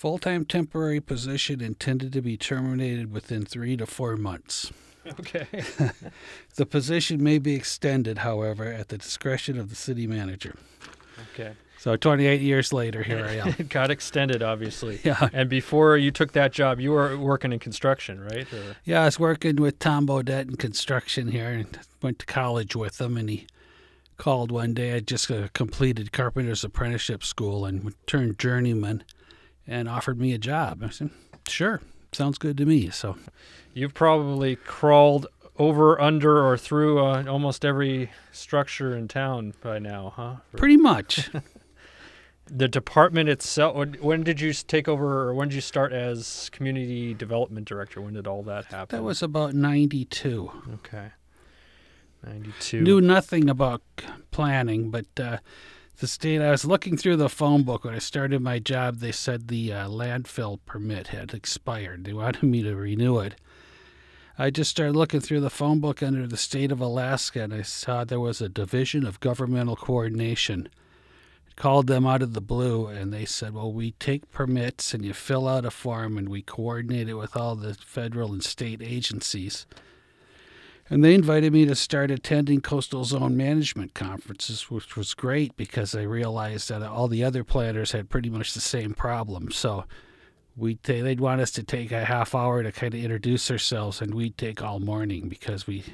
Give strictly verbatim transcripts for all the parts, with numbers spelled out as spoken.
Full-time temporary position intended to be terminated within three to four months. Okay. The position may be extended, however, at the discretion of the city manager. Okay. So twenty-eight years later, here I am. It got extended, obviously. Yeah. And before you took that job, you were working in construction, right? Or... Yeah, I was working with Tom Bodette in construction here and went to college with him, and he called one day. I just uh, completed carpenter's apprenticeship school and turned journeyman and offered me a job. I said, sure, sounds good to me. So you've probably crawled over, under, or through uh, almost every structure in town by now, huh? Pretty much. The department itself, when did you take over, or when did you start as community development director? When did all that happen? That was about ninety-two. Okay. ninety-two. Knew nothing about planning, but uh, the state, I was looking through the phone book when I started my job. They said the uh, landfill permit had expired. They wanted me to renew it. I just started looking through the phone book under the state of Alaska, and I saw there was a Division of Governmental Coordination. Called them out of the blue, and they said, well, we take permits, and you fill out a form, and we coordinate it with all the federal and state agencies. And they invited me to start attending coastal zone management conferences, which was great because I realized that all the other planners had pretty much the same problem. So we'd t- they'd want us to take a half hour to kind of introduce ourselves, and we'd take all morning because we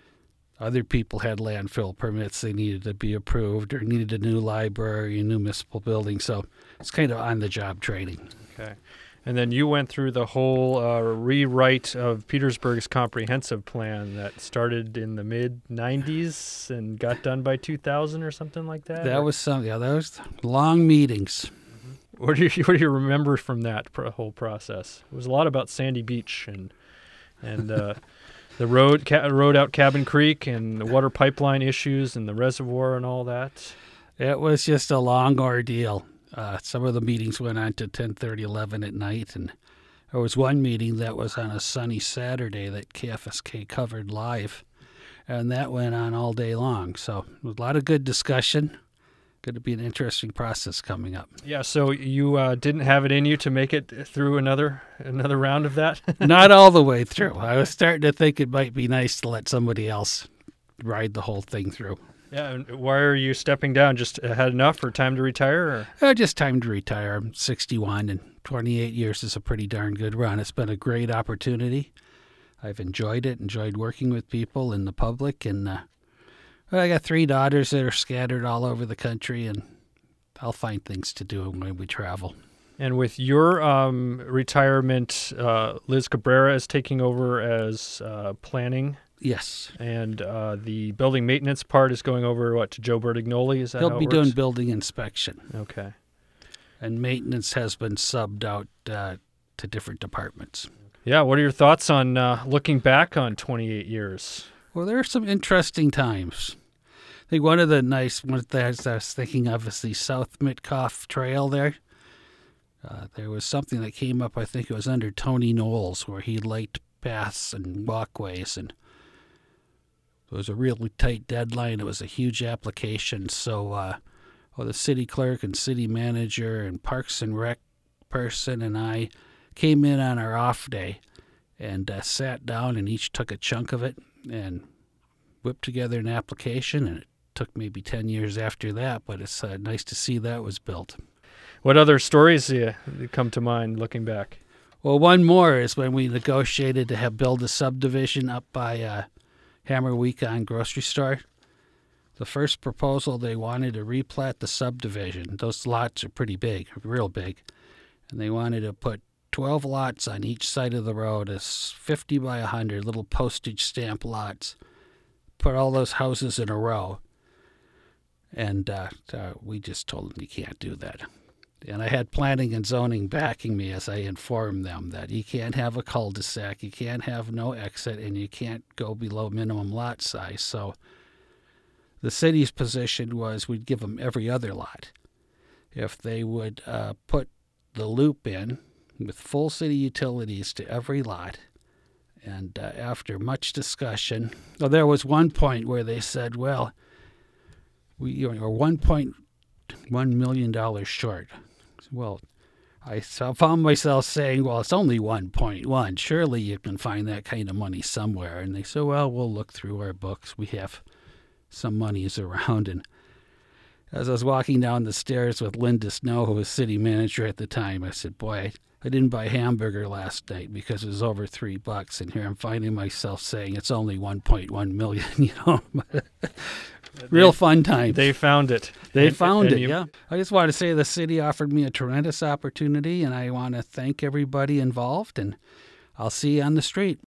other people had landfill permits they needed to be approved or needed a new library, a new municipal building. So it's kind of on-the-job training. Okay. And then you went through the whole uh, rewrite of Petersburg's comprehensive plan that started in the mid nineties and got done by two thousand or something like that? That or? was some, yeah, that was long meetings. Mm-hmm. What do you what do you remember from that pro- whole process? It was a lot about Sandy Beach and and uh, the road ca- road out Cabin Creek and the water pipeline issues and the reservoir and all that. It was just a long ordeal. Uh, some of the meetings went on to ten thirty, eleven at night, and there was one meeting that was on a sunny Saturday that K F S K covered live, and that went on all day long. So a lot of good discussion. Going to be an interesting process coming up. Yeah, so you uh, didn't have it in you to make it through another another round of that? Not all the way through. I was starting to think it might be nice to let somebody else ride the whole thing through. Yeah, and why are you stepping down? Just had enough or time to retire? Or? Uh, just time to retire. I'm sixty-one, and twenty-eight years is a pretty darn good run. It's been a great opportunity. I've enjoyed it, enjoyed working with people and the public, and uh, well, I got three daughters that are scattered all over the country, and I'll find things to do when we travel. And with your um, retirement, uh, Liz Cabrera is taking over as uh, planning. Yes. And uh, the building maintenance part is going over, what, to Joe Bertignoli? Is that He'll how it be works? doing building inspection. Okay. And maintenance has been subbed out uh, to different departments. Yeah, what are your thoughts on uh, looking back on twenty-eight years? Well, there are some interesting times. I think one of the nice ones that I was thinking of is the South Mitkoff Trail there. Uh, there was something that came up, I think it was under Tony Knowles, where he lighted paths and walkways, and it was a really tight deadline. It was a huge application, so uh, well, the city clerk and city manager and Parks and Rec person and I came in on our off day and uh, sat down and each took a chunk of it and whipped together an application, and it took maybe ten years after that, but it's uh, nice to see that was built. What other stories uh, come to mind looking back? Well, one more is when we negotiated to have build a subdivision up by uh, Hammer Weekon grocery store. The first proposal, they wanted to replat the subdivision. Those lots are pretty big, real big. And they wanted to put twelve lots on each side of the road as fifty by one hundred little postage stamp lots. Put all those houses in a row. And uh, uh, we just told them you can't do that. And I had planning and zoning backing me as I informed them that you can't have a cul-de-sac, you can't have no exit, and you can't go below minimum lot size. So the city's position was we'd give them every other lot. If they would uh, put the loop in with full city utilities to every lot, and uh, after much discussion, well, there was one point where they said, well, we are one point one million dollars short. Well, I so found myself saying, well, it's only one point one. Surely you can find that kind of money somewhere. And they said, well, we'll look through our books. We have some monies around. And as I was walking down the stairs with Linda Snow, who was city manager at the time, I said, boy, I, I didn't buy hamburger last night because it was over three bucks. And here I'm finding myself saying it's only one point one million, you know. Real they, fun time. They found it. They And- found and it, you- yeah. I just want to say the city offered me a tremendous opportunity, and I want to thank everybody involved, and I'll see you on the street.